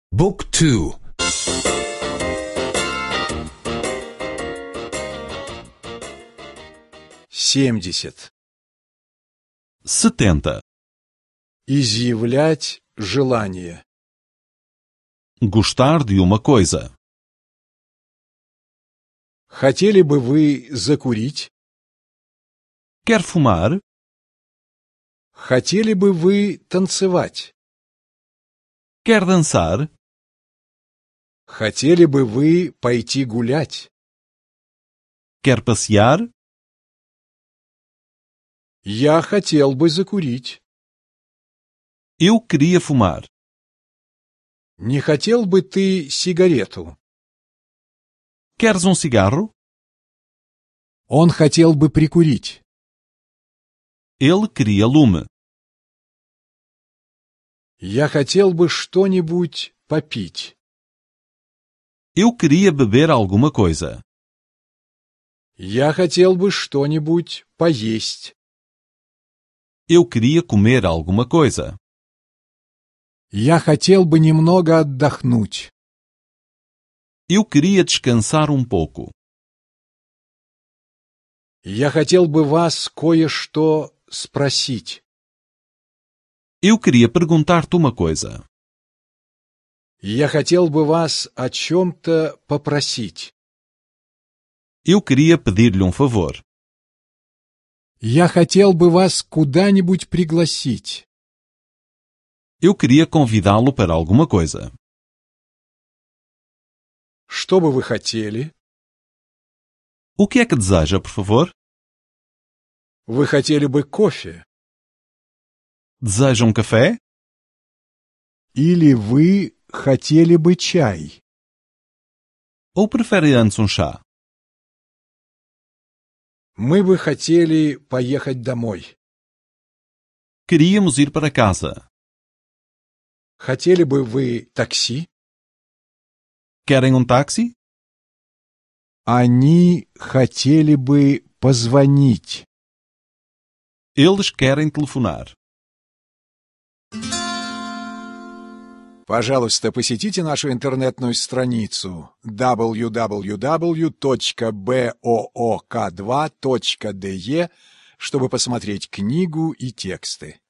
بوك تو. 70. 70. Изъявлять желание. Gostar de uma coisa. Хотели бы вы закурить? Quer fumar? Хотели бы вы танцевать? Quer dançar? Хотели бы вы пойти гулять? Quer passear? Я хотел бы закурить. Eu queria fumar. Не хотел бы ты сигарету? Queres cigarro? Он хотел бы прикурить. Ele queria lume. Я хотел бы что-нибудь попить. Eu queria beber alguma coisa. Я хотел бы что-нибудь поесть. Eu queria comer alguma coisa. Я хотел бы немного отдохнуть. Eu queria descansar pouco. Я хотел бы вас кое-что спросить. Eu queria perguntar-te uma coisa. Я хотел бы вас о чем-то попросить. Eu queria pedir-lhe favor. Я хотел бы вас куда-нибудь пригласить. Eu queria convidá-lo para alguma coisa. Что бы вы хотели? O que é que deseja, por favor? Вы хотели бы кофе? Deseja café? Или вы хотели бы чай? Ou prefere antes chá? Мы бы хотели поехать домой. Queríamos ir para casa. Хотели бы вы такси? Querem táxi? Они хотели бы позвонить. Eles querem telefonar. Пожалуйста, посетите нашу интернетную страницу www.book2.de, чтобы посмотреть книгу и тексты.